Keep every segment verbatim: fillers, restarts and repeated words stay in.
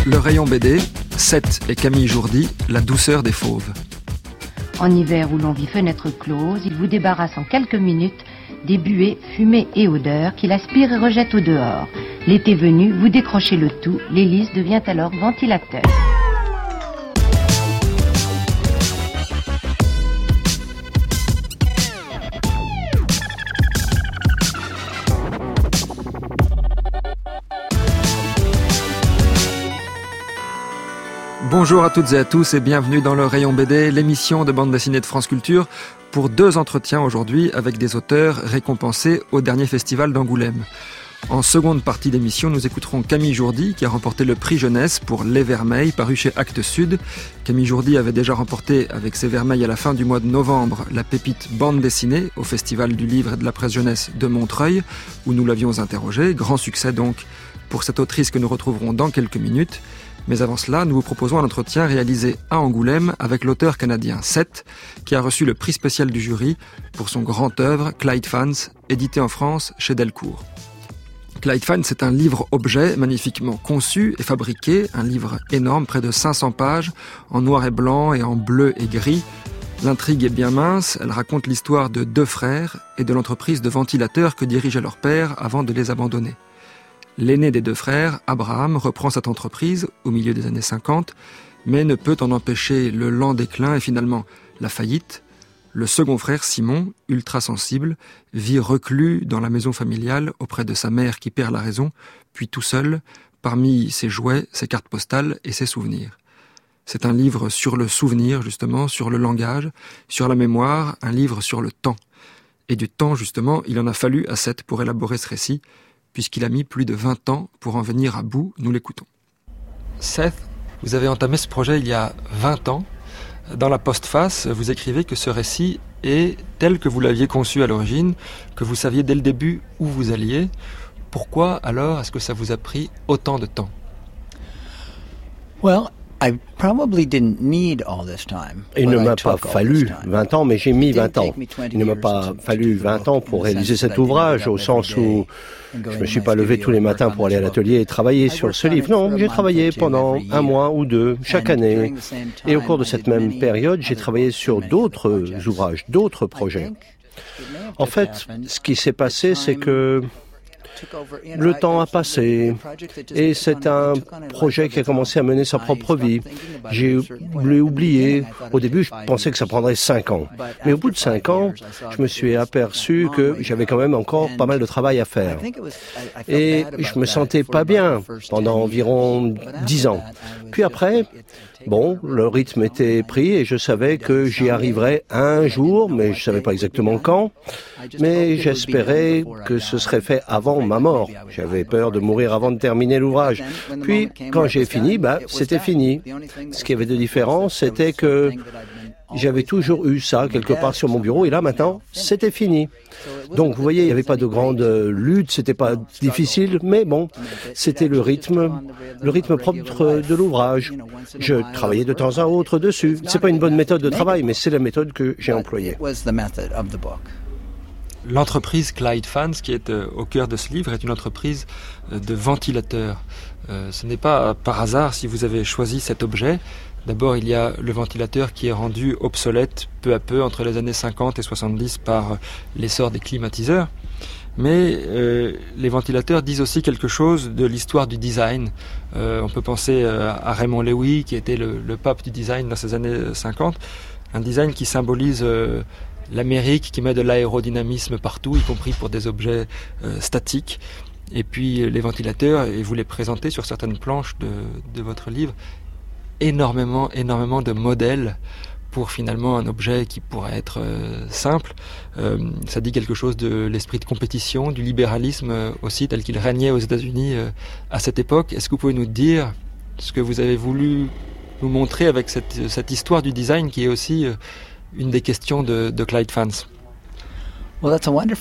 Le rayon B D, Seth et Camille Jourdi, la douceur des fauves. En hiver où l'on vit fenêtre close, il vous débarrasse en quelques minutes des buées, fumées et odeurs qu'il aspire et rejette au dehors. L'été venu, vous décrochez le tout, l'hélice devient alors ventilateur. Bonjour à toutes et à tous et bienvenue dans le Rayon B D, l'émission de bande dessinée de France Culture, pour deux entretiens aujourd'hui avec des auteurs récompensés au dernier festival d'Angoulême. En seconde partie d'émission, nous écouterons Camille Jourdi qui a remporté le prix jeunesse pour Les Vermeils, paru chez Actes Sud. Camille Jourdi avait déjà remporté avec ses Vermeils à la fin du mois de novembre la pépite bande dessinée au Festival du livre et de la presse jeunesse de Montreuil, où nous l'avions interrogée. Grand succès donc pour cette autrice que nous retrouverons dans quelques minutes. Mais avant cela, nous vous proposons un entretien réalisé à Angoulême avec l'auteur canadien Seth, qui a reçu le prix spécial du jury pour son grand œuvre Clyde Fans, édité en France chez Delcourt. Clyde Fans, c'est un livre-objet magnifiquement conçu et fabriqué, un livre énorme, près de cinq cents pages, en noir et blanc et en bleu et gris. L'intrigue est bien mince, elle raconte l'histoire de deux frères et de l'entreprise de ventilateurs que dirigeait leur père avant de les abandonner. L'aîné des deux frères, Abraham, reprend cette entreprise au milieu des années cinquante, mais ne peut en empêcher le lent déclin et finalement la faillite. Le second frère, Simon, ultra sensible, vit reclus dans la maison familiale auprès de sa mère qui perd la raison, puis tout seul, parmi ses jouets, ses cartes postales et ses souvenirs. C'est un livre sur le souvenir, justement, sur le langage, sur la mémoire, un livre sur le temps. Et du temps, justement, il en a fallu à Seth pour élaborer ce récit, puisqu'il a mis plus de vingt ans pour en venir à bout. Nous l'écoutons. Seth, vous avez entamé ce projet il y a vingt ans. Dans la postface, vous écrivez que ce récit est tel que vous l'aviez conçu à l'origine, que vous saviez dès le début où vous alliez. Pourquoi alors est-ce que ça vous a pris autant de temps ? Well, I probably didn't need all this time. Il ne m'a pas fallu vingt ans, mais j'ai mis vingt ans. Il ne m'a pas fallu vingt ans pour réaliser cet ouvrage, au sens où je ne me suis pas levé tous les matins pour aller à l'atelier et travailler sur ce livre. Non, j'ai travaillé pendant un mois ou deux, chaque année. Et au cours de cette même période, j'ai travaillé sur d'autres ouvrages, d'autres projets. En fait, ce qui s'est passé, c'est que le temps a passé et c'est un projet qui a commencé à mener sa propre vie. J'ai oublié. Au début, je pensais que ça prendrait cinq ans. Mais au bout de cinq ans, je me suis aperçu que j'avais quand même encore pas mal de travail à faire. Et je me sentais pas bien pendant environ dix ans. Puis après, bon, le rythme était pris et je savais que j'y arriverais un jour, mais je savais pas exactement quand. Mais j'espérais que ce serait fait avant ma mort. J'avais peur de mourir avant de terminer l'ouvrage. Puis, quand j'ai fini, bah, c'était fini. Ce qui avait de différent, c'était que j'avais toujours eu ça quelque part sur mon bureau et là, maintenant, c'était fini. Donc, vous voyez, il n'y avait pas de grande lutte, c'était pas difficile, mais bon, c'était le rythme, le rythme propre de l'ouvrage. Je travaillais de temps à autre dessus. C'est pas une bonne méthode de travail, mais c'est la méthode que j'ai employée. L'entreprise Clyde Fans, qui est euh, au cœur de ce livre, est une entreprise euh, de ventilateurs. Euh, ce n'est pas par hasard si vous avez choisi cet objet. D'abord, il y a le ventilateur qui est rendu obsolète peu à peu entre les années cinquante et soixante-dix par euh, l'essor des climatiseurs. Mais euh, les ventilateurs disent aussi quelque chose de l'histoire du design. Euh, on peut penser euh, à Raymond Loewy, qui était le, le pape du design dans ces années cinquante. Un design qui symbolise euh, l'Amérique, qui met de l'aérodynamisme partout, y compris pour des objets euh, statiques. Et puis les ventilateurs, et vous les présentez sur certaines planches de, de votre livre, énormément, énormément de modèles pour finalement un objet qui pourrait être euh, simple. Euh, ça dit quelque chose de l'esprit de compétition, du libéralisme euh, aussi, tel qu'il régnait aux États-Unis euh, à cette époque. Est-ce que vous pouvez nous dire ce que vous avez voulu nous montrer avec cette, cette histoire du design qui est aussi euh, une des questions de, de Clyde Fans? Ah,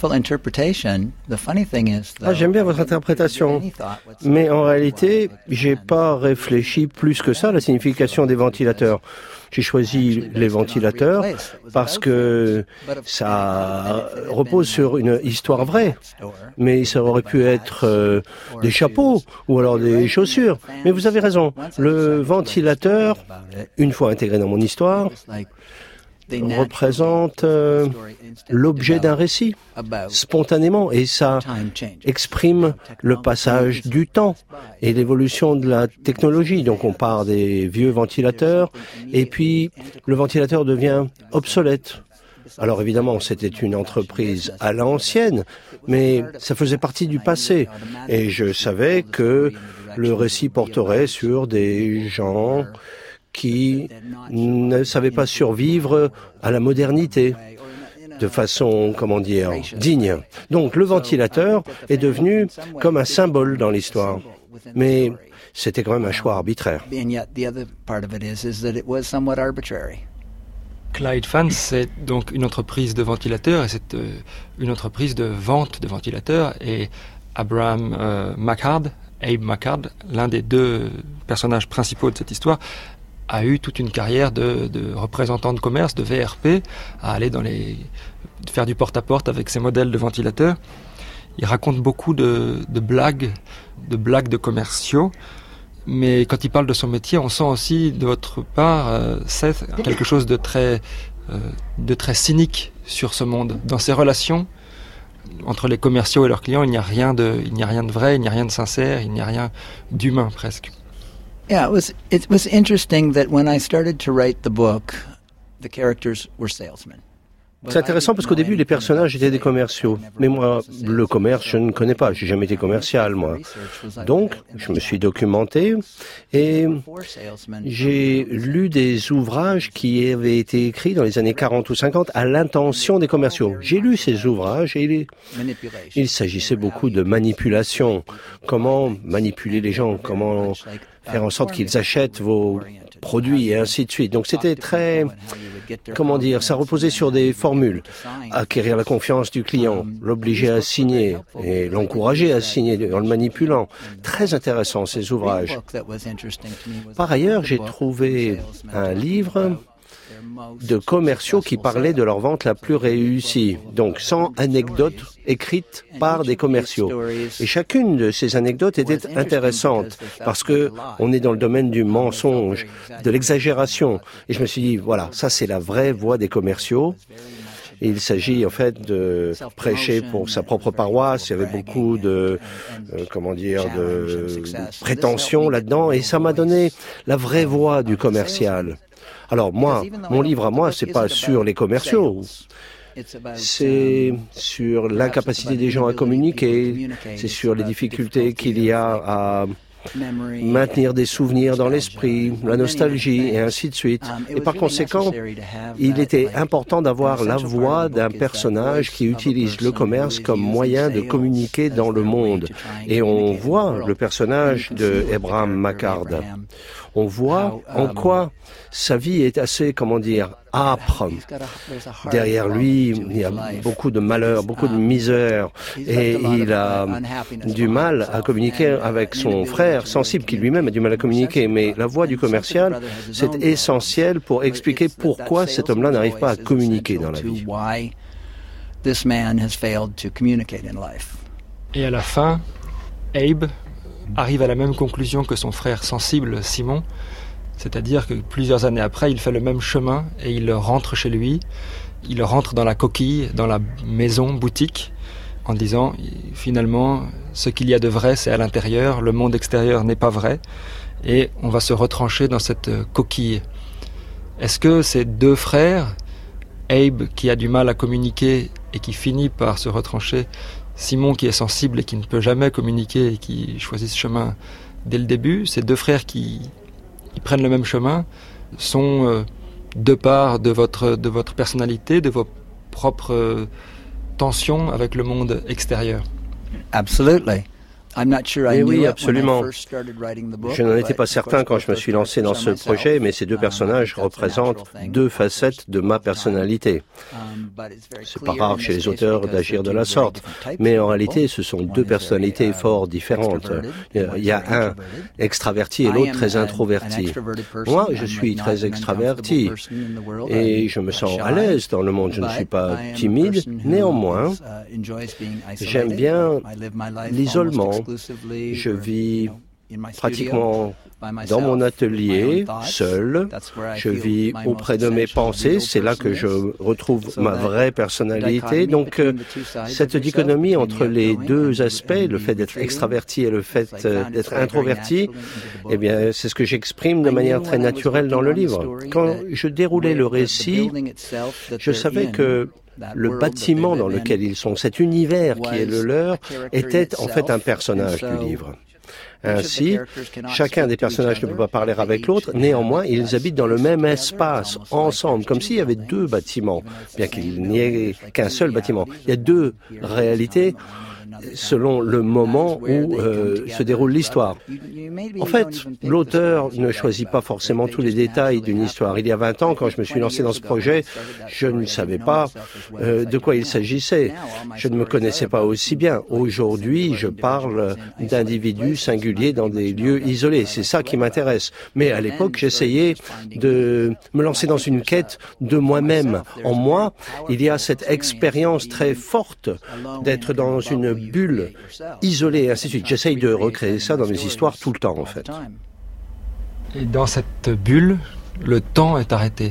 j'aime bien votre interprétation. Mais en réalité, j'ai pas réfléchi plus que ça à la signification des ventilateurs. J'ai choisi les ventilateurs parce que ça repose sur une histoire vraie. Mais ça aurait pu être euh, des chapeaux ou alors des chaussures. Mais vous avez raison. Le ventilateur, une fois intégré dans mon histoire, représente euh, l'objet d'un récit, spontanément, et ça exprime le passage du temps et l'évolution de la technologie. Donc on part des vieux ventilateurs, et puis le ventilateur devient obsolète. Alors évidemment, c'était une entreprise à l'ancienne, mais ça faisait partie du passé, et je savais que le récit porterait sur des gens qui ne savaient pas survivre à la modernité de façon, comment dire, digne. Donc le ventilateur est devenu comme un symbole dans l'histoire. Mais c'était quand même un choix arbitraire. Clyde Fans, c'est donc une entreprise de ventilateurs, et c'est euh, une entreprise de vente de ventilateurs. Et Abraham euh, McHarg, Abe McHarg, l'un des deux personnages principaux de cette histoire, a eu toute une carrière de, de représentant de commerce, de V R P, à aller dans les faire du porte-à-porte avec ses modèles de ventilateurs. Il raconte beaucoup de, de blagues, de blagues de commerciaux, mais quand il parle de son métier, on sent aussi de votre part, euh, Seth, quelque chose de très, euh, de très cynique sur ce monde. Dans ses relations entre les commerciaux et leurs clients, il n'y a rien de, il n'y a rien de vrai, il n'y a rien de sincère, il n'y a rien d'humain presque. Yeah, it was it was interesting that when I started to write the book, the characters were salesmen. C'est intéressant parce qu'au début, les personnages étaient des commerciaux. Mais moi, le commerce, je ne connais pas. J'ai jamais été commercial, moi. Donc, je me suis documenté et j'ai lu des ouvrages qui avaient été écrits dans les années quarante ou cinquante à l'intention des commerciaux. J'ai lu ces ouvrages et il, il s'agissait beaucoup de manipulation. Comment manipuler les gens, comment faire en sorte qu'ils achètent vos produits et ainsi de suite. Donc c'était très, comment dire, ça reposait sur des formules. Acquérir la confiance du client, l'obliger à signer et l'encourager à signer en le manipulant. Très intéressant ces ouvrages. Par ailleurs, j'ai trouvé un livre de commerciaux qui parlaient de leur vente la plus réussie. Donc cent anecdotes écrites par des commerciaux. Et chacune de ces anecdotes était intéressante parce que on est dans le domaine du mensonge, de l'exagération. Et je me suis dit, voilà, ça c'est la vraie voix des commerciaux. Et il s'agit en fait de prêcher pour sa propre paroisse. Il y avait beaucoup de, euh, comment dire, de prétention là-dedans. Et ça m'a donné la vraie voix du commercial. Alors moi, mon livre à moi, c'est pas sur les commerciaux. C'est sur l'incapacité des gens à communiquer. C'est sur les difficultés qu'il y a à maintenir des souvenirs dans l'esprit, la nostalgie et ainsi de suite. Et par conséquent, il était important d'avoir la voix d'un personnage qui utilise le commerce comme moyen de communiquer dans le monde. Et on voit le personnage de Abraham McHarg. On voit en quoi sa vie est assez, comment dire, âpre. Derrière lui, il y a beaucoup de malheur, beaucoup de misère, et il a du mal à communiquer avec son frère sensible, qui lui-même a du mal à communiquer. Mais la voix du commercial, c'est essentiel pour expliquer pourquoi cet homme-là n'arrive pas à communiquer dans la vie. Et à la fin, Abe arrive à la même conclusion que son frère sensible, Simon, c'est-à-dire que plusieurs années après, il fait le même chemin et il rentre chez lui, il rentre dans la coquille, dans la maison, boutique, en disant, finalement, ce qu'il y a de vrai, c'est à l'intérieur, le monde extérieur n'est pas vrai, et on va se retrancher dans cette coquille. Est-ce que ces deux frères, Abe qui a du mal à communiquer et qui finit par se retrancher, Simon qui est sensible et qui ne peut jamais communiquer et qui choisit ce chemin dès le début, ces deux frères qui, qui prennent le même chemin, sont euh, deux parts de votre, de votre personnalité, de vos propres euh, tensions avec le monde extérieur. Absolutely. Mais oui, absolument. Je n'en étais pas certain quand je me suis lancé dans ce projet, mais ces deux personnages représentent deux facettes de ma personnalité. C'est pas rare chez les auteurs d'agir de la sorte, mais en réalité, ce sont deux personnalités fort différentes. Il y a un extraverti et l'autre très introverti. Moi, je suis très extraverti et je me sens à l'aise dans le monde. Je ne suis pas timide. Néanmoins, j'aime bien l'isolement. Je vis pratiquement dans mon atelier, seul. Je vis auprès de mes pensées. C'est là que je retrouve ma vraie personnalité. Donc, euh, cette dichotomie entre les deux aspects, le fait d'être extraverti et le fait euh, d'être introverti, eh bien, c'est ce que j'exprime de manière très naturelle dans le livre. Quand je déroulais le récit, je savais que le bâtiment dans lequel ils sont, cet univers qui est le leur, était en fait un personnage du livre. Ainsi, chacun des personnages ne peut pas parler avec l'autre, néanmoins, ils habitent dans le même espace, ensemble, comme s'il y avait deux bâtiments, bien qu'il n'y ait qu'un seul bâtiment. Il y a deux réalités selon le moment où euh, se déroule l'histoire. En fait, l'auteur ne choisit pas forcément tous les détails d'une histoire. Il y a vingt ans, quand je me suis lancé dans ce projet, je ne savais pas euh, de quoi il s'agissait. Je ne me connaissais pas aussi bien. Aujourd'hui, je parle d'individus singuliers dans des lieux isolés. C'est ça qui m'intéresse. Mais à l'époque, j'essayais de me lancer dans une quête de moi-même. En moi, il y a cette expérience très forte d'être dans une bulle, isolée, et ainsi de suite. J'essaye de recréer ça dans mes histoires tout le temps, en fait. Et dans cette bulle, le temps est arrêté.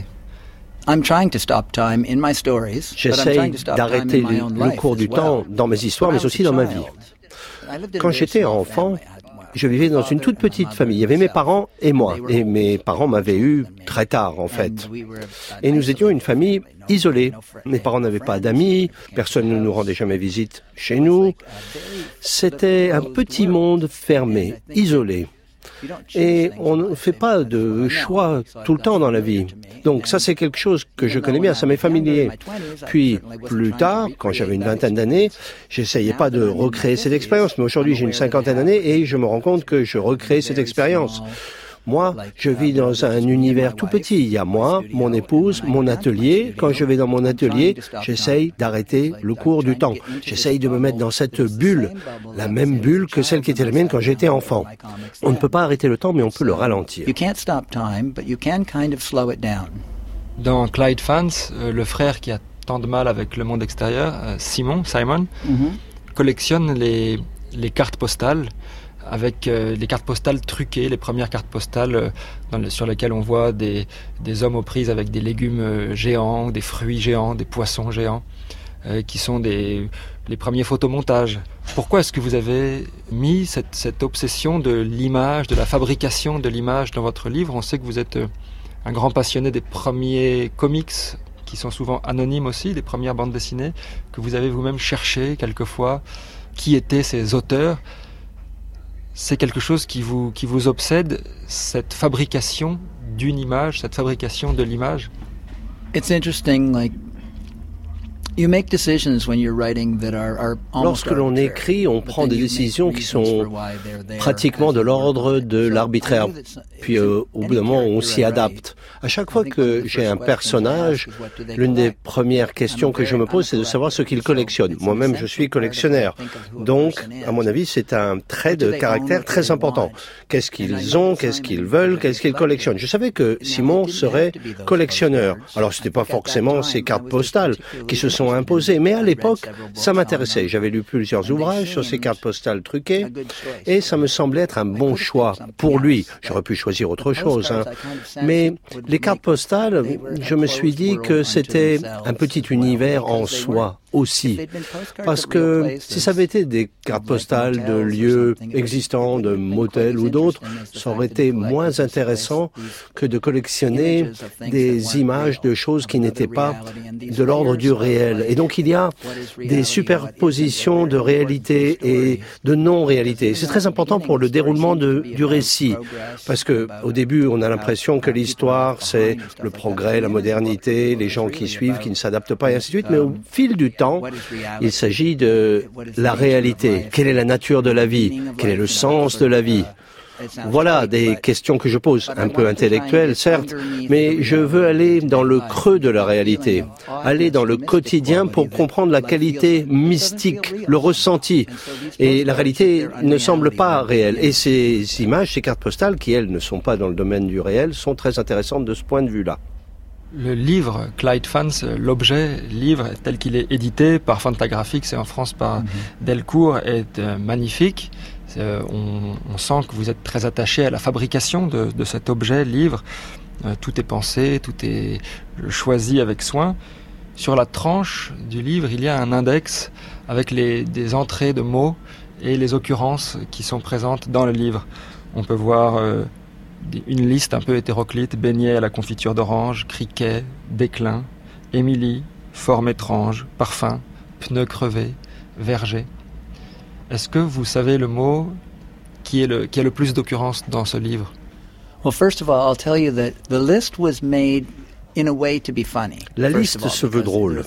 J'essaye d'arrêter le cours du temps dans mes histoires, mais aussi dans ma vie. Quand j'étais enfant, je vivais dans une toute petite famille. Il y avait mes parents et moi. Et mes parents m'avaient eu très tard, en fait. Et nous étions une famille isolée. Mes parents n'avaient pas d'amis, personne ne nous rendait jamais visite chez nous. C'était un petit monde fermé, isolé. Et on ne fait pas de choix tout le temps dans la vie. Donc ça, c'est quelque chose que je connais bien, ça m'est familier. Puis, plus tard, quand j'avais une vingtaine d'années, j'essayais pas de recréer cette expérience. Mais aujourd'hui, j'ai une cinquantaine d'années et je me rends compte que je recrée cette expérience. Moi, je vis dans un univers tout petit. Il y a moi, mon épouse, mon atelier. Quand je vais dans mon atelier, j'essaye d'arrêter le cours du temps. J'essaye de me mettre dans cette bulle, la même bulle que celle qui était la mienne quand j'étais enfant. On ne peut pas arrêter le temps, mais on peut le ralentir. Dans Clyde Fans, le frère qui a tant de mal avec le monde extérieur, Simon, Simon, mm-hmm. collectionne les, les cartes postales avec euh, les cartes postales truquées, les premières cartes postales euh, dans le, sur lesquelles on voit des, des hommes aux prises avec des légumes euh, géants, des fruits géants, des poissons géants, euh, qui sont des, les premiers photomontages. Pourquoi est-ce que vous avez mis cette, cette obsession de l'image, de la fabrication de l'image dans votre livre? On sait que vous êtes euh, un grand passionné des premiers comics, qui sont souvent anonymes aussi, des premières bandes dessinées, que vous avez vous-même cherché quelquefois. Qui étaient ces auteurs? C'est quelque chose qui vous, qui vous obsède, cette fabrication d'une image, cette fabrication de l'image? It's interesting, like, you make decisions when you're writing that are, are Lorsque l'on écrit, on prend des décisions qui sont pratiquement de l'ordre de l'arbitraire. Puis euh, au bout d'un moment, on s'y adapte. À chaque fois que j'ai un personnage, l'une des premières questions que je me pose, c'est de savoir ce qu'il collectionne. Moi-même, je suis collectionneur. Donc, à mon avis, c'est un trait de caractère très important. Qu'est-ce qu'ils ont, qu'est-ce qu'ils veulent, qu'est-ce qu'ils collectionnent. Je savais que Simon serait collectionneur. Alors, c'était pas forcément ces cartes postales qui se sont imposées, mais à l'époque, ça m'intéressait. J'avais lu plusieurs ouvrages sur ces cartes postales truquées et ça me semblait être un bon choix pour lui. J'aurais pu choisir autre chose, hein. Mais les cartes postales, je me suis dit que c'était un petit univers en soi aussi. Parce que si ça avait été des cartes postales de lieux existants, de motels ou d'autres, ça aurait été moins intéressant que de collectionner des images de choses qui n'étaient pas de l'ordre du réel. Et donc il y a des superpositions de réalité et de non-réalité. C'est très important pour le déroulement de, du récit. Parce que au début, on a l'impression que l'histoire, c'est le progrès, la modernité, les gens qui suivent, qui ne s'adaptent pas, et ainsi de suite. Mais au fil du temps, temps, il s'agit de la réalité. Quelle est la nature de la vie? Quel est le sens de la vie? Voilà des questions que je pose, un peu intellectuelles, certes, mais je veux aller dans le creux de la réalité, aller dans le quotidien pour comprendre la qualité mystique, le ressenti. Et la réalité ne semble pas réelle. Et ces images, ces cartes postales, qui elles ne sont pas dans le domaine du réel, sont très intéressantes de ce point de vue-là. Le livre, Clyde Fans, l'objet livre tel qu'il est édité par Fantagraphics et en France par mm-hmm. Delcourt est euh, magnifique. Euh, on, on sent que vous êtes très attaché à la fabrication de, de cet objet livre. Euh, tout est pensé, tout est choisi avec soin. Sur la tranche du livre, il y a un index avec les, des entrées de mots et les occurrences qui sont présentes dans le livre. On peut voir euh, une liste un peu hétéroclite: beignet à la confiture d'orange, criquet, déclin, Émilie, forme étrange, parfum, pneu crevé, verger. Est-ce que vous savez le mot qui est le qui a le plus d'occurrences dans ce livre? Well, first of all, I'll tell you that the list was made in a way to be funny. La liste se veut drôle.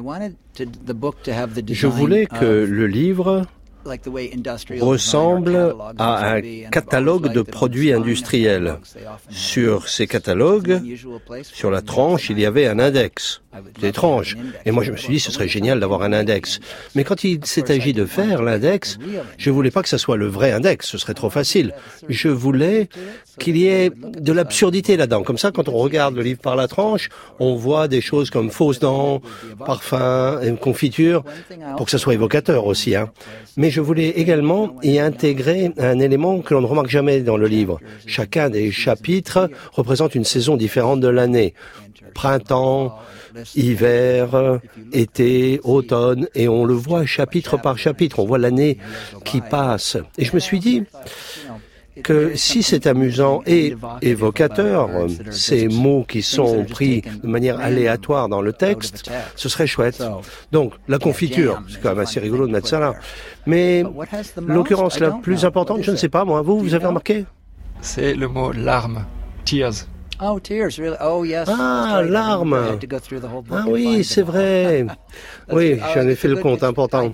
Je voulais que le livre ressemble à un catalogue de produits industriels. Sur ces catalogues, sur la tranche, il y avait un index. C'est étrange. Et moi, je me suis dit, ce serait génial d'avoir un index. Mais quand il s'est agi de faire l'index, je voulais pas que ça soit le vrai index. Ce serait trop facile. Je voulais qu'il y ait de l'absurdité là-dedans. Comme ça, quand on regarde le livre par la tranche, on voit des choses comme fausses dents, parfum, confiture, pour que ça soit évocateur aussi, hein. Mais je voulais également y intégrer un élément que l'on ne remarque jamais dans le livre. Chacun des chapitres représente une saison différente de l'année. Printemps, hiver, été, automne, et on le voit chapitre par chapitre, on voit l'année qui passe. Et je me suis dit que si c'est amusant et évocateur, ces mots qui sont pris de manière aléatoire dans le texte, ce serait chouette. Donc, la confiture, c'est quand même assez rigolo de mettre ça là. Mais l'occurrence la plus importante, je ne sais pas moi, vous, vous avez remarqué? C'est le mot larmes, tears. Oh, tears, really? Oh, yes. Ah, larmes. Ah oui, c'est vrai. Oui, j'en ai fait le compte important.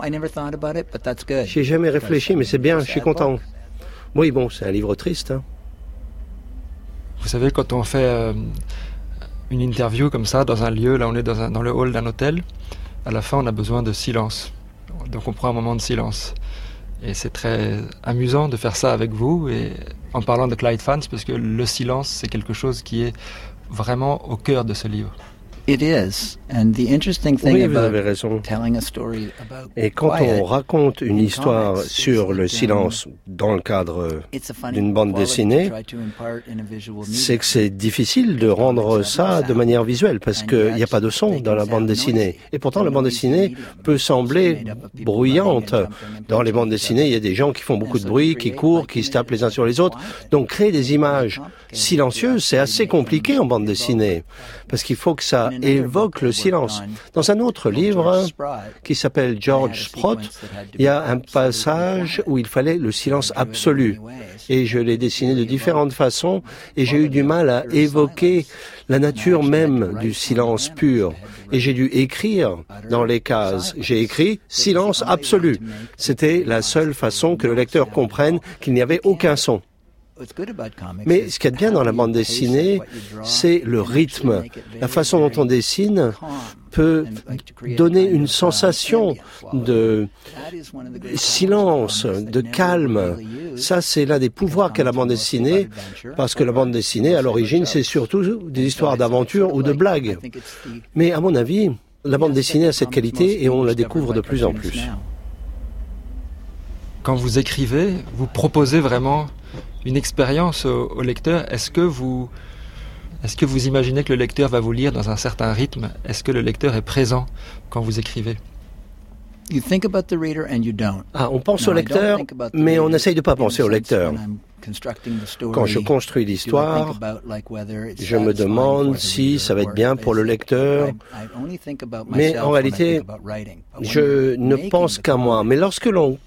J'ai jamais réfléchi, mais c'est bien, je suis content. Oui, bon, c'est un livre triste. Hein. Vous savez, quand on fait euh, une interview comme ça, dans un lieu, là on est dans, un, dans le hall d'un hôtel, à la fin on a besoin de silence. Donc on prend un moment de silence. Et c'est très amusant de faire ça avec vous, et en parlant de Clyde Fans, parce que le silence, c'est quelque chose qui est vraiment au cœur de ce livre. It is. And the interesting thing oui, vous about avez raison. telling a story about Et quand quiet, on raconte une histoire sur le silence dans le cadre d'une bande dessinée, c'est que c'est difficile de rendre ça de manière visuelle parce qu'il n'y a pas de son dans la bande dessinée. Et pourtant, la bande dessinée peut sembler bruyante. Dans les bandes dessinées, il y a des gens qui font beaucoup de bruit, qui courent, qui se tapent les uns sur les autres. Donc, créer des images silencieuses, c'est assez compliqué en bande dessinée parce qu'il faut que ça évoque le silence. Dans un autre livre qui s'appelle George Sprott, il y a un passage où il fallait le silence absolu. Et je l'ai dessiné de différentes façons et j'ai eu du mal à évoquer la nature même du silence pur. Et j'ai dû écrire dans les cases. J'ai écrit silence absolu. C'était la seule façon que le lecteur comprenne qu'il n'y avait aucun son. Mais ce qu'il y a de bien dans la bande dessinée, c'est le rythme. La façon dont on dessine peut donner une sensation de silence, de calme. Ça, c'est l'un des pouvoirs qu'a la bande dessinée, parce que la bande dessinée, à l'origine, c'est surtout des histoires d'aventure ou de blagues. Mais à mon avis, la bande dessinée a cette qualité et on la découvre de plus en plus. Quand vous écrivez, vous proposez vraiment une expérience au, au lecteur. Est-ce que vous, est-ce que vous imaginez que le lecteur va vous lire dans un certain rythme? Est-ce que le lecteur est présent quand vous écrivez? You think about the reader and you don't. Ah, on pense au lecteur, mais on essaye de pas penser au lecteur. Quand je construis l'histoire, je me demande si ça va être bien pour le lecteur, mais en réalité, je ne pense qu'à moi. Mais lorsque l'on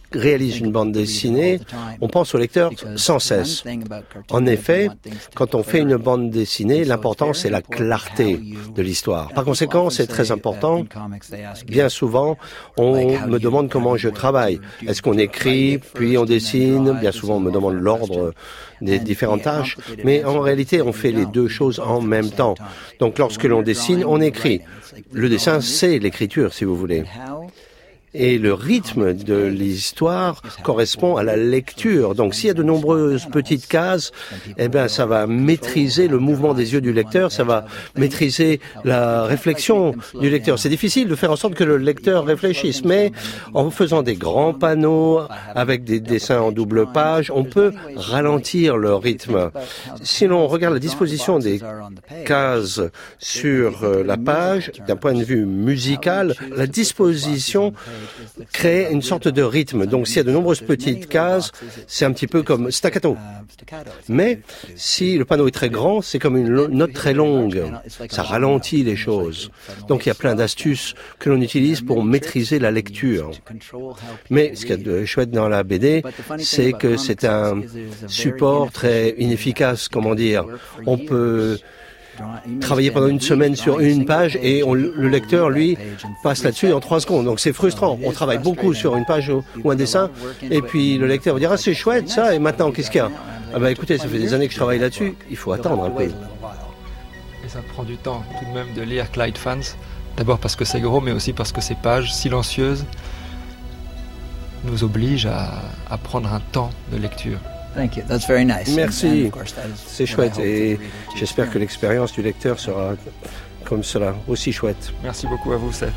réalise une bande dessinée, on pense au lecteur sans cesse. En effet, quand on fait une bande dessinée, l'important c'est la clarté de l'histoire. Par conséquent, c'est très important. Bien souvent, on me demande comment je travaille. Est-ce qu'on écrit, puis on dessine? Bien souvent, on me demande l'ordre des différentes tâches. Mais en réalité, on fait les deux choses en même temps. Donc, lorsque l'on dessine, on écrit. Le dessin, c'est l'écriture, si vous voulez. Et le rythme de l'histoire correspond à la lecture. Donc, s'il y a de nombreuses petites cases, eh bien, ça va maîtriser le mouvement des yeux du lecteur, ça va maîtriser la réflexion du lecteur. C'est difficile de faire en sorte que le lecteur réfléchisse, mais en faisant des grands panneaux avec des dessins en double page, on peut ralentir le rythme. Si l'on regarde la disposition des cases sur la page, d'un point de vue musical, la disposition crée une sorte de rythme. Donc, s'il y a de nombreuses petites cases, c'est un petit peu comme staccato. Mais, si le panneau est très grand, c'est comme une lo- note très longue. Ça ralentit les choses. Donc, il y a plein d'astuces que l'on utilise pour maîtriser la lecture. Mais, ce qu'il y a de chouette dans la B D, c'est que c'est un support très inefficace, comment dire. On peut travailler pendant une semaine sur une page et on, le lecteur, lui, passe là-dessus en trois secondes. Donc c'est frustrant. On travaille beaucoup sur une page ou, ou un dessin et puis le lecteur va dire « Ah, c'est chouette ça, et maintenant, qu'est-ce qu'il y a ?» Ah ben écoutez, ça fait des années que je travaille là-dessus, il faut attendre un peu. Et ça prend du temps tout de même de lire Clyde Fans, d'abord parce que c'est gros, mais aussi parce que ces pages silencieuses nous obligent à, à prendre un temps de lecture. Thank you. That's very nice. Merci. C'est chouette et j'espère que l'expérience du lecteur sera comme cela, aussi chouette. Merci beaucoup à vous, Seth.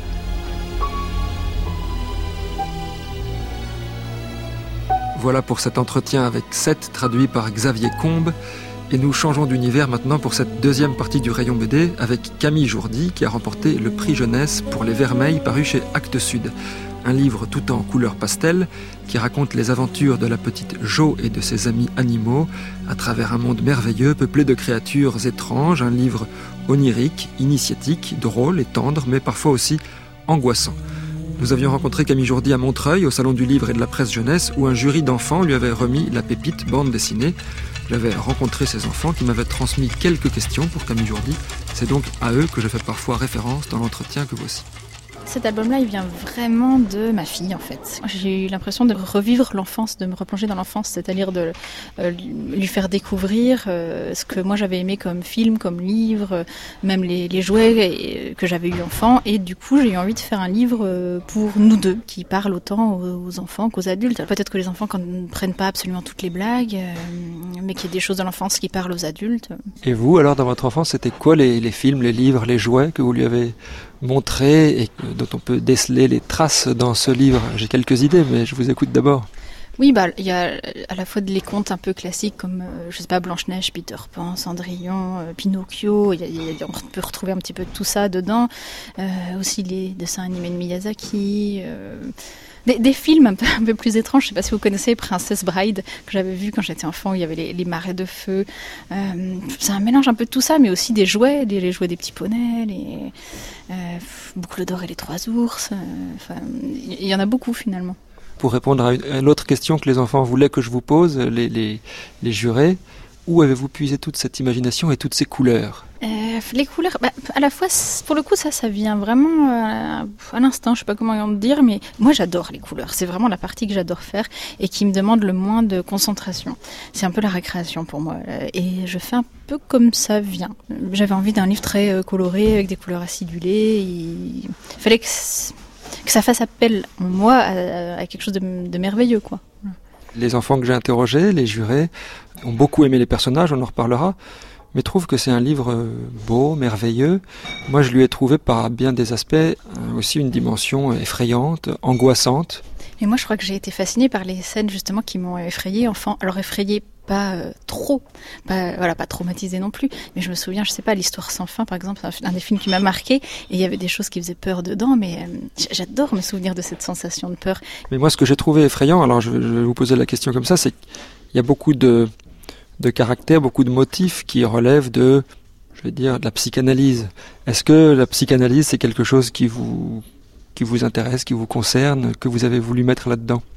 Voilà pour cet entretien avec Seth, traduit par Xavier Combes. Et nous changeons d'univers maintenant pour cette deuxième partie du rayon B D avec Camille Jourdi qui a remporté le prix jeunesse pour Les Vermeils paru chez Actes Sud. Un livre tout en couleur pastel qui raconte les aventures de la petite Jo et de ses amis animaux à travers un monde merveilleux peuplé de créatures étranges. Un livre onirique, initiatique, drôle et tendre, mais parfois aussi angoissant. Nous avions rencontré Camille Jourdi à Montreuil, au Salon du Livre et de la Presse Jeunesse, où un jury d'enfants lui avait remis la pépite bande dessinée. J'avais rencontré ces enfants qui m'avaient transmis quelques questions pour Camille Jourdi. C'est donc à eux que je fais parfois référence dans l'entretien que voici. Cet album-là, il vient vraiment de ma fille, en fait. J'ai eu l'impression de revivre l'enfance, de me replonger dans l'enfance, c'est-à-dire de euh, lui faire découvrir euh, ce que moi j'avais aimé comme film, comme livre, euh, même les, les jouets et, que j'avais eu enfant. Et du coup, j'ai eu envie de faire un livre euh, pour nous deux, qui parle autant aux, aux enfants qu'aux adultes. Peut-être que les enfants ne prennent pas absolument toutes les blagues, euh, mais qu'il y ait des choses dans l'enfance qui parlent aux adultes. Et vous, alors, dans votre enfance, c'était quoi les, les films, les livres, les jouets que vous lui avez montré et dont on peut déceler les traces dans ce livre? J'ai quelques idées, mais je vous écoute d'abord. Oui, bah il y a à la fois les contes un peu classiques comme euh, je sais pas Blanche-Neige, Peter Pan, Cendrillon, euh, Pinocchio. Il y a, il y a, on peut retrouver un petit peu tout ça dedans. Euh, aussi les dessins animés de Miyazaki. Euh, Des, des films un peu, un peu plus étranges, je ne sais pas si vous connaissez Princess Bride, que j'avais vu quand j'étais enfant, où il y avait les, les marais de feu. Euh, c'est un mélange un peu de tout ça, mais aussi des jouets, les, les jouets des petits poneys, les euh, Boucle d'or et les trois ours. Euh, enfin, il y en a beaucoup finalement. Pour répondre à une, à une autre question que les enfants voulaient que je vous pose, les, les, les jurés, où avez-vous puisé toute cette imagination et toutes ces couleurs ? Euh, les couleurs, bah, à la fois, pour le coup, ça, ça vient vraiment euh, à l'instinct, je sais pas comment dire, mais moi j'adore les couleurs. C'est vraiment la partie que j'adore faire et qui me demande le moins de concentration. C'est un peu la récréation pour moi. Et je fais un peu comme ça vient. J'avais envie d'un livre très euh, coloré, avec des couleurs acidulées. Il fallait que, que ça fasse appel en moi à, à quelque chose de, de merveilleux, quoi. Les enfants que j'ai interrogés, les jurés, ont beaucoup aimé les personnages, on en reparlera, mais trouvent que c'est un livre beau, merveilleux. Moi, je lui ai trouvé par bien des aspects aussi une dimension effrayante, angoissante. Et moi, je crois que j'ai été fascinée par les scènes justement qui m'ont effrayée, enfant. Alors effrayée, pas euh, trop, pas voilà, pas traumatisée non plus. Mais je me souviens, je sais pas, l'Histoire sans fin, par exemple, un, un des films qui m'a marqué. Et il y avait des choses qui faisaient peur dedans, mais euh, j'adore me souvenir de cette sensation de peur. Mais moi, ce que j'ai trouvé effrayant, alors je, je vais vous poser la question comme ça, c'est qu'il y a beaucoup de de caractères, beaucoup de motifs qui relèvent de, je vais dire, de la psychanalyse. Est-ce que la psychanalyse, c'est quelque chose qui vous qui vous intéresse, qui vous concerne, que vous avez voulu mettre là-dedans ?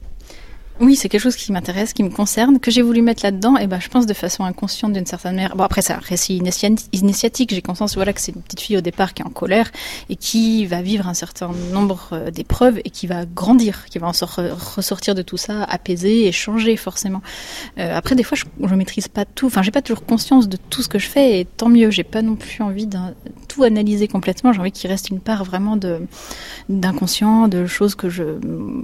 Oui, c'est quelque chose qui m'intéresse, qui me concerne, que j'ai voulu mettre là-dedans, et ben je pense de façon inconsciente d'une certaine manière. Bon, après c'est un récit initiatique, j'ai conscience voilà que c'est une petite fille au départ qui est en colère et qui va vivre un certain nombre d'épreuves et qui va grandir, qui va en sort, ressortir de tout ça, apaisée et changer forcément. Euh, après des fois je, je maîtrise pas tout, enfin j'ai pas toujours conscience de tout ce que je fais et tant mieux, j'ai pas non plus envie de tout analyser complètement, j'ai envie qu'il reste une part vraiment de d'inconscient, de choses que je,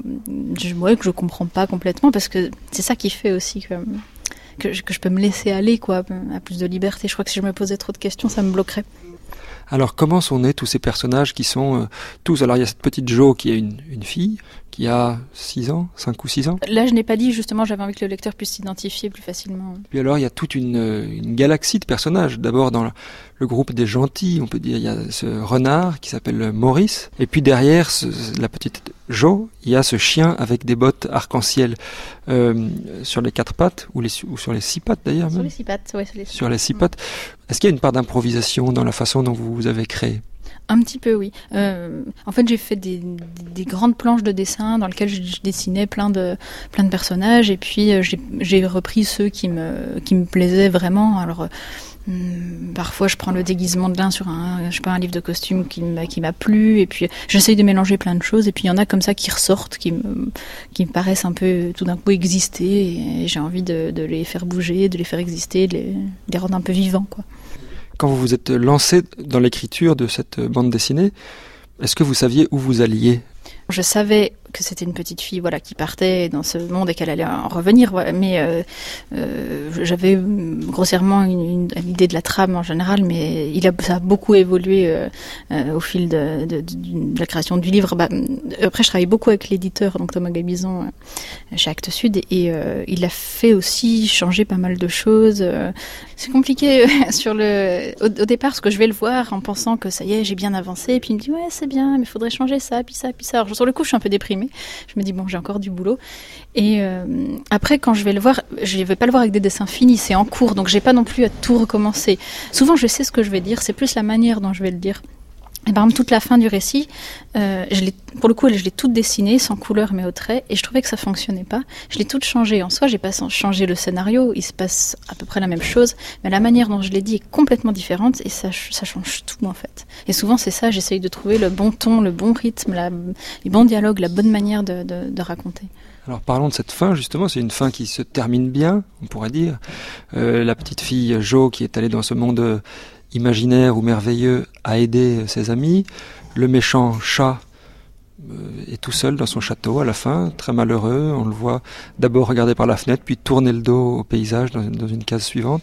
je ouais, que je comprends pas complètement. complètement parce que c'est ça qui fait aussi que, que, je, que je peux me laisser aller quoi, à plus de liberté. Je crois que si je me posais trop de questions, ça me bloquerait. Alors comment sont nés tous ces personnages qui sont euh, tous... Alors il y a cette petite Jo qui est une, une fille, qui a six ans, cinq ou six ans. Là je n'ai pas dit, justement j'avais envie que le lecteur puisse s'identifier plus facilement. Puis alors il y a toute une, une galaxie de personnages. D'abord dans le, le groupe des gentils, on peut dire, il y a ce renard qui s'appelle Maurice. Et puis derrière ce, la petite Jo, il y a ce chien avec des bottes arc-en-ciel euh, sur les quatre pattes, ou, les, ou sur les six pattes d'ailleurs. Sur même. les six pattes, ouais. Sur les six, sur les six pattes. Est-ce qu'il y a une part d'improvisation dans la façon dont vous avez créé ? Un petit peu, oui. Euh, en fait, j'ai fait des, des grandes planches de dessin dans lesquelles je, je dessinais plein de, plein de personnages, et puis euh, j'ai, j'ai repris ceux qui me, qui me plaisaient vraiment. Alors, euh, parfois, je prends le déguisement de l'un sur un, je sais pas, un livre de costume qui m'a, qui m'a plu, et puis j'essaye de mélanger plein de choses, et puis il y en a comme ça qui ressortent, qui me, qui me paraissent un peu tout d'un coup exister, et j'ai envie de, de les faire bouger, de les faire exister, de les, de les rendre un peu vivants, quoi. Quand vous vous êtes lancé dans l'écriture de cette bande dessinée, est-ce que vous saviez où vous alliez ? Je savais que c'était une petite fille voilà, qui partait dans ce monde et qu'elle allait en revenir, voilà. mais euh, euh, j'avais grossièrement une, une, une idée de la trame en général, mais il a, ça a beaucoup évolué euh, euh, au fil de, de, de, de la création du livre. Bah, après, je travaille beaucoup avec l'éditeur, donc Thomas Gabizon, euh, chez Actes Sud, et euh, il a fait aussi changer pas mal de choses. Euh, c'est compliqué euh, sur le, au, au départ, parce que je vais le voir en pensant que ça y est, j'ai bien avancé, et puis il me dit ouais, c'est bien, mais il faudrait changer ça, puis ça, puis ça. Alors, sur le coup, je suis un peu déprimée. Je me dis bon, j'ai encore du boulot. Et euh, après, quand je vais le voir, je ne vais pas le voir avec des dessins finis, c'est en cours, donc j'ai pas non plus à tout recommencer. Souvent, je sais ce que je vais dire, c'est plus la manière dont je vais le dire. Et par exemple, toute la fin du récit, euh, je l'ai, pour le coup, je l'ai toute dessinée, sans couleur mais au trait, et je trouvais que ça fonctionnait pas. Je l'ai toute changée. En soi, j'ai pas changé le scénario, il se passe à peu près la même chose, mais la manière dont je l'ai dit est complètement différente, et ça, ça change tout en fait. Et souvent, c'est ça, j'essaye de trouver le bon ton, le bon rythme, la, les bons dialogues, la bonne manière de, de, de raconter. Alors parlons de cette fin justement, c'est une fin qui se termine bien, on pourrait dire. Euh, la petite fille Jo qui est allée dans ce monde imaginaire ou merveilleux a aidé ses amis. Le méchant chat euh, est tout seul dans son château à la fin, très malheureux. On le voit d'abord regarder par la fenêtre, puis tourner le dos au paysage dans, dans une case suivante.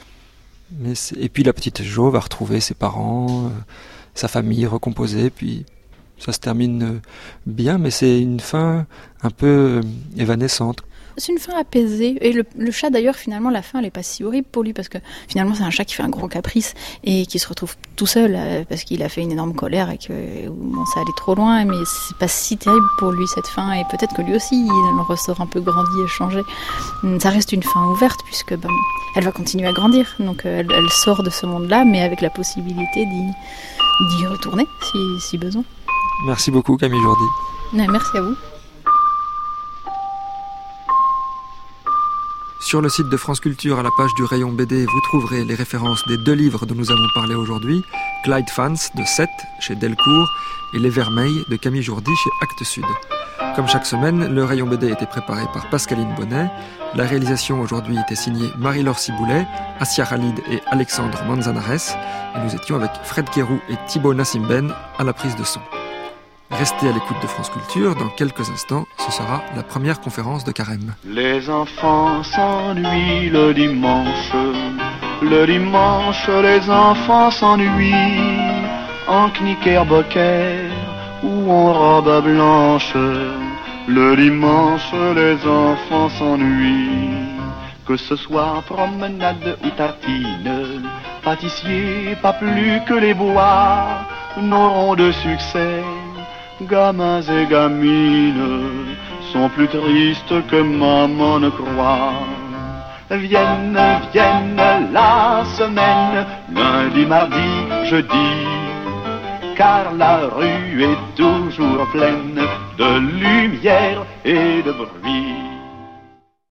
Mais et puis la petite Jo va retrouver ses parents, euh, sa famille recomposée, puis ça se termine euh, bien, mais c'est une fin un peu euh, évanescente. C'est une fin apaisée, et le, le chat d'ailleurs finalement la fin elle est pas si horrible pour lui parce que finalement c'est un chat qui fait un gros caprice et qui se retrouve tout seul euh, parce qu'il a fait une énorme colère et que bon, ça allait trop loin, mais c'est pas si terrible pour lui cette fin, et peut-être que lui aussi il en ressort un peu grandi et changé. Ça reste une fin ouverte puisque ben, elle va continuer à grandir, donc euh, elle, elle sort de ce monde-là mais avec la possibilité d'y, d'y retourner si, si besoin. Merci beaucoup Camille Jourdi. Merci à vous. Sur le site de France Culture, à la page du rayon B D, vous trouverez les références des deux livres dont nous avons parlé aujourd'hui, Clyde Fans de Sète chez Delcourt et Les Vermeils de Camille Jourdi chez Actes Sud. Comme chaque semaine, le rayon B D était préparé par Pascaline Bonnet. La réalisation aujourd'hui était signée Marie-Laure Ciboulet, Assia Khalid et Alexandre Manzanares. Et nous étions avec Fred Kérou et Thibaut Nassimben à la prise de son. Restez à l'écoute de France Culture, dans quelques instants, ce sera la première conférence de Carême. Les enfants s'ennuient le dimanche, le dimanche les enfants s'ennuient, en knickerbocker ou en robe blanche, le dimanche les enfants s'ennuient. Que ce soit promenade ou tartine, pâtissier pas plus que les bois n'auront de succès. Gamins et gamines sont plus tristes que maman ne croit. Vienne, vienne la semaine, lundi, mardi, jeudi, car la rue est toujours pleine de lumière et de bruit.